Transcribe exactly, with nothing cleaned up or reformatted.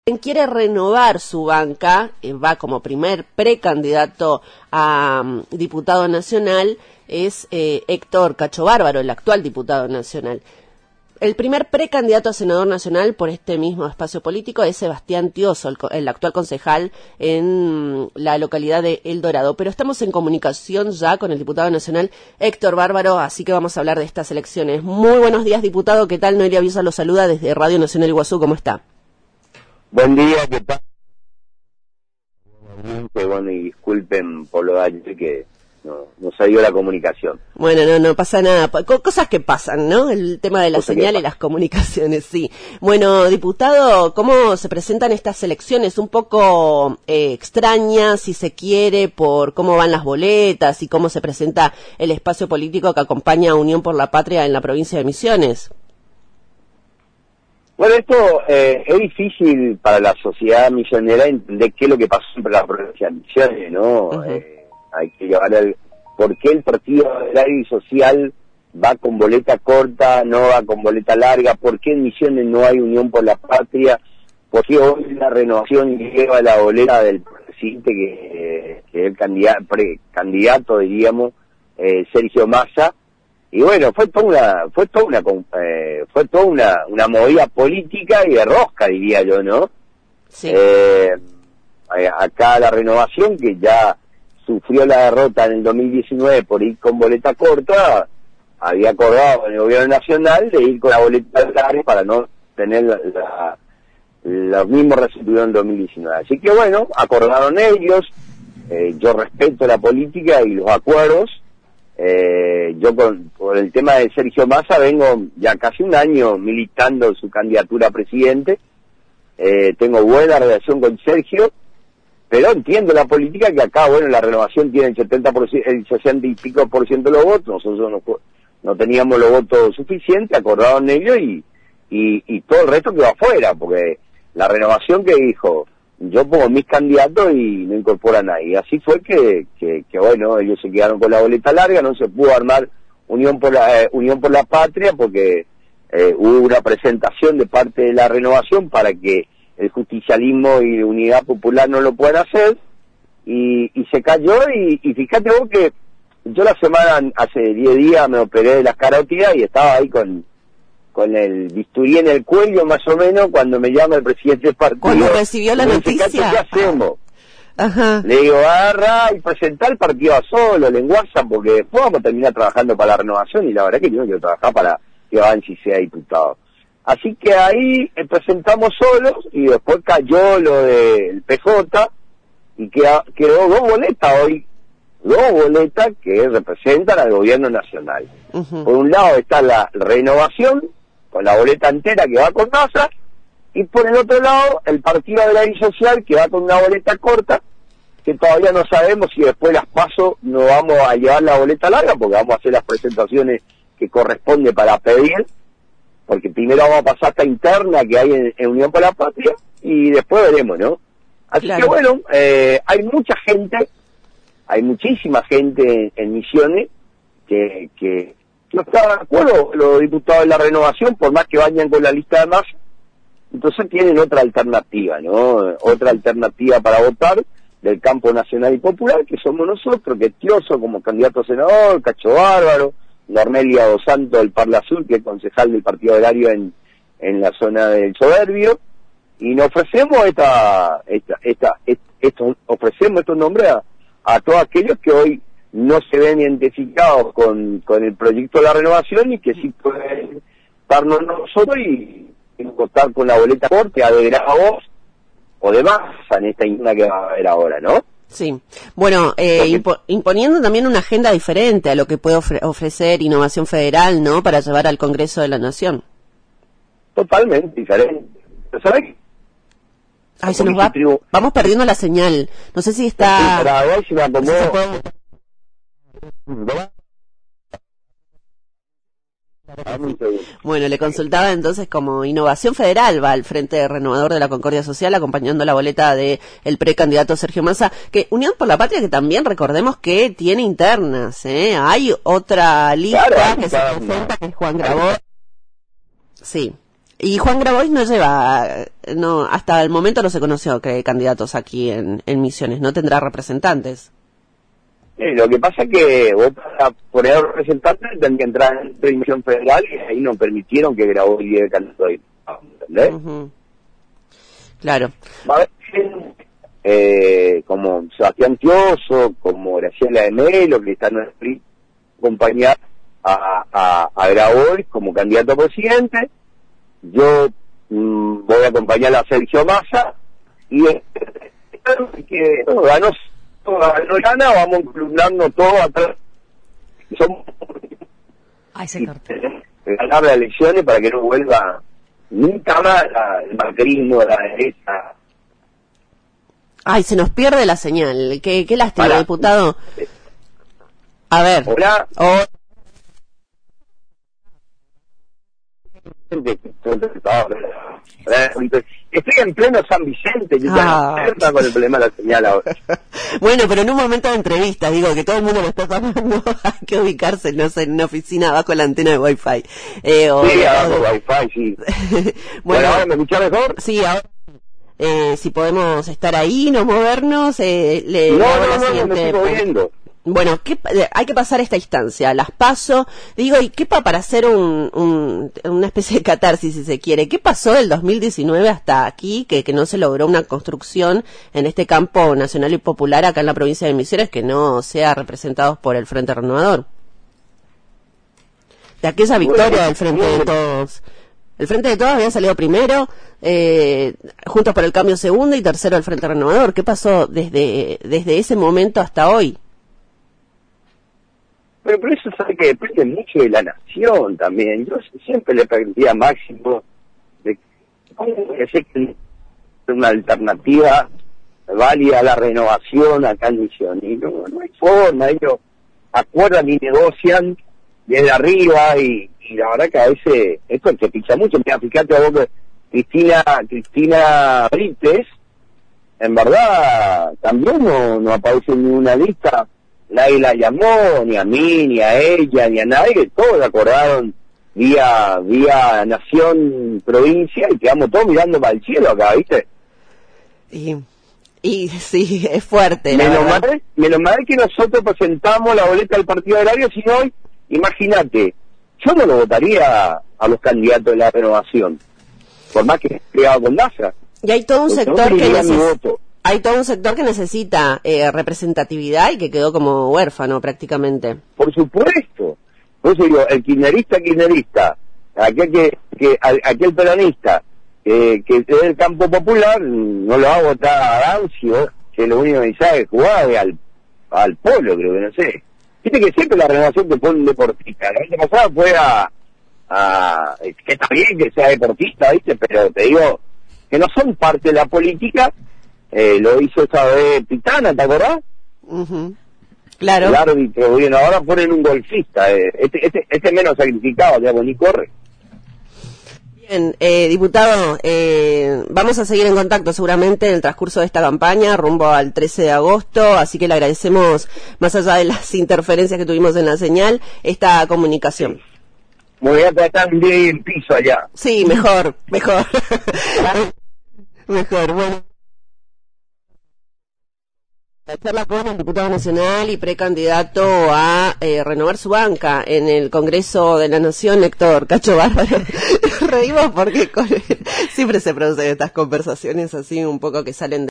Quien quiere renovar su banca, eh, va como primer precandidato a um, diputado nacional, es eh, Héctor Cacho Bárbaro, el actual diputado nacional. El primer precandidato a senador nacional por este mismo espacio político es Sebastián Tioso, el, el actual concejal en la localidad de El Dorado. Pero estamos en comunicación ya con el diputado nacional Héctor Bárbaro, así que vamos a hablar de estas elecciones. Muy buenos días, diputado. ¿Qué tal? Noelia Bielsa lo saluda desde Radio Nacional Iguazú. ¿Cómo está? Buen día, ¿qué tal? Bueno, y disculpen por lo de ayer que no, no salió la comunicación. Bueno, no, no pasa nada. Cosas que pasan, ¿no? El tema de la Cosas señal y las comunicaciones, sí. Bueno, diputado, ¿cómo se presentan estas elecciones? Un poco eh, extrañas, si se quiere, por cómo van las boletas y cómo se presenta el espacio político que acompaña a Unión por la Patria en la provincia de Misiones. Bueno, esto eh, es difícil para la sociedad misionera entender qué es lo que pasó en la provincia de Misiones, ¿no? Uh-huh. eh, hay que llevar el... ¿Por qué el Partido Agrario y Social va con boleta corta, no va con boleta larga? ¿Por qué en Misiones no hay Unión por la Patria? ¿Por qué hoy la Renovación lleva la boleta del presidente, que, que es el candidato, precandidato diríamos, eh, Sergio Massa? Y bueno, fue toda una, fue toda una, eh, fue toda una, una movida política y de rosca, diría yo, ¿no? Sí. Eh, acá la Renovación, que ya sufrió la derrota en el dos mil diecinueve por ir con boleta corta, había acordado en el gobierno nacional de ir con la boleta larga para no tener la, la, los mismos resultados en dos mil diecinueve. Así que bueno, acordaron ellos, eh, yo respeto la política y los acuerdos. Eh, yo con, con el tema de Sergio Massa vengo ya casi un año militando su candidatura a presidente, eh, tengo buena relación con Sergio, pero entiendo la política que acá, bueno, la Renovación tiene el setenta por ciento, el sesenta y pico por ciento de los votos, nosotros no, no teníamos los votos suficientes, acordaron ellos y, y, y todo el resto quedó afuera, porque la Renovación que dijo, yo pongo mis candidatos y no incorpora a nadie. Así fue que, que, que, bueno, ellos se quedaron con la boleta larga, no se pudo armar Unión por la, eh, Unión por la Patria, porque eh, hubo una presentación de parte de la Renovación para que el justicialismo y Unidad Popular no lo puedan hacer, y, y se cayó, y, y fíjate vos que yo la semana, hace diez días me operé de las carótidas y estaba ahí con con el bisturí en el cuello más o menos cuando me llama el presidente del partido. Cuando recibió la noticia. Dice, ¿qué hacemos? Ajá. Le digo, agarra y presentar el partido a solo, en WhatsApp, porque después vamos a terminar trabajando para la Renovación, y la verdad que yo no quiero trabajar para que Banchi sea diputado. Así que ahí eh, presentamos solos, y después cayó lo del P J, y quedó, quedó dos boletas hoy, dos boletas que representan al gobierno nacional. Uh-huh. Por un lado está la Renovación, con la boleta entera que va con Massa, y por el otro lado el Partido Agrario y Social, que va con una boleta corta, que todavía no sabemos si después las paso no vamos a llevar la boleta larga, porque vamos a hacer las presentaciones que corresponde para pedir, porque primero vamos a pasar esta interna que hay en, en Unión por la Patria, y después veremos, ¿no? Así claro. que bueno, eh, hay mucha gente, hay muchísima gente en, en Misiones que, que no está de acuerdo los diputados de la Renovación, por más que vayan con la lista de Massa. Entonces tienen otra alternativa, ¿no? Otra alternativa para votar del campo nacional y popular, que somos nosotros, que es Tioso como candidato a senador, Cacho Bárbaro, Normelia Dos Santos del Parla Azul, que es concejal del Partido Agrario en, en la zona del Soberbio, y nos ofrecemos esta, esta, esta, esta esto, ofrecemos estos nombres a, a todos aquellos que hoy no se ven identificados con, con el proyecto de la Renovación, y que sí pueden estarnos nosotros y, y votar con la boleta corta de Grados o de Massa en esta interna que va a haber ahora, ¿no? Sí, bueno, eh, impo imponiendo también una agenda diferente a lo que puede ofre ofrecer Innovación Federal, ¿no?, para llevar al Congreso de la Nación. Totalmente diferente. ¿Sabes qué? Ay, se nos va, vamos perdiendo la señal. No sé si está... Para ver si me acomodo. Bueno, le consultaba entonces como Innovación Federal va al Frente Renovador de la Concordia Social acompañando la boleta de el precandidato Sergio Massa, que Unión por la Patria, que también recordemos que tiene internas, ¿eh? Hay otra lista claro, que se presenta, que es Juan Grabó. Sí. Y Juan Grabois no lleva, no, hasta el momento no se conoció que hay candidatos aquí en, en Misiones, no tendrá representantes. Eh, lo que pasa es que vos para poner representantes tenés que entrar en la Dimisión Federal y ahí no permitieron que Grabois llegue candidato ahí, ¿entendés? Uh-huh. Claro. Va a haber eh, como Sebastián Tioso, como Graciela de Melo, que están en acompañar a, a, a Grabois como candidato a presidente. Yo mmm, voy a acompañar a Sergio Massa y eh, que no, ganó, ganó gana, vamos columnando todo atrás. Somos Ay, se cortó. Ganar las elecciones para que no vuelva nunca más la, el macrismo, la derecha. Ay, se nos pierde la señal. Qué, qué lástima, Para. diputado. A ver. Hola. Oh. Estoy en pleno San Vicente, yo Ah. estoy con el problema de la señal ahora. Bueno, pero en un momento de entrevista, digo, que todo el mundo lo está llamando, hay que ubicarse, no sé, en una oficina abajo la antena de Wi-Fi. Eh, o, Sí, o- abajo Wi-Fi, sí. bueno, Bueno, ¿ahora me escuchás mejor? sí, ahora, eh, si podemos estar ahí, no movernos, eh, le No, hago la no, no, no, me siguiente estoy pregunta. moviendo. Bueno, ¿qué, pa- hay que pasar esta instancia, las paso, digo, ¿y qué pa para hacer un, un, una especie de catarsis, si se quiere? ¿Qué pasó del dos mil diecinueve hasta aquí, que, que no se logró una construcción en este campo nacional y popular acá en la provincia de Misiones que no sea representados por el Frente Renovador? De aquella victoria Bueno, del Frente de bueno. Todos. El Frente de Todos había salido primero, eh, Juntos por el Cambio segundo y tercero el Frente Renovador. ¿Qué pasó desde, desde ese momento hasta hoy? Pero, pero eso sabe que depende mucho de la nación también. Yo siempre le pediría a Máximo de cómo puede que una alternativa válida a la renovación acá en Misiones. Y no, no hay forma, ellos acuerdan y negocian desde arriba y, y la verdad que a veces esto te picha mucho. Mira, fíjate a vos que Cristina, Cristina Brites, en verdad también no, no aparece en ninguna lista. Nadie la llamó, ni a mí, ni a ella, ni a nadie, todos acordaron vía vía nación, provincia, y quedamos todos mirando para el cielo acá, ¿viste? Y, y sí, es fuerte. la Menos verdad. mal, menos mal que nosotros presentamos la boleta del Partido Agrario, si no hoy, imagínate, yo no lo votaría a los candidatos de la renovación, por más que esté pegado con Massa. Y hay todo un Porque sector no que tendría mi neces- voto. hay todo un sector que necesita eh, representatividad y que quedó como huérfano prácticamente. Por supuesto. Por eso digo, el kirchnerista, kirchnerista, aquel que, que a- aquel peronista eh, que es del campo popular, no lo va a votar a Dancio, que lo único que sabe jugar es al, al polo, creo que no sé. Viste que siempre la renovación te pone un deportista. La vez pasada fue a, a, que está bien que sea deportista, viste, pero te digo, que no son parte de la política. Eh, lo hizo esta vez Pitana, ¿te acordás? Ujú. Claro. El árbitro, bien, ahora ponen un golfista, eh, este, este, este menos sacrificado, digamos, ni corre. Bien, eh, diputado, eh, vamos a seguir en contacto seguramente en el transcurso de esta campaña, rumbo al trece de agosto, así que le agradecemos, más allá de las interferencias que tuvimos en la señal, esta comunicación. Me voy a tratar de el piso allá. Sí, mejor, mejor. Mejor, bueno. La charla con el diputado nacional y precandidato a eh, renovar su banca en el Congreso de la Nación, Héctor Cacho Bárbaro. Reímos porque con él siempre se producen estas conversaciones así un poco que salen de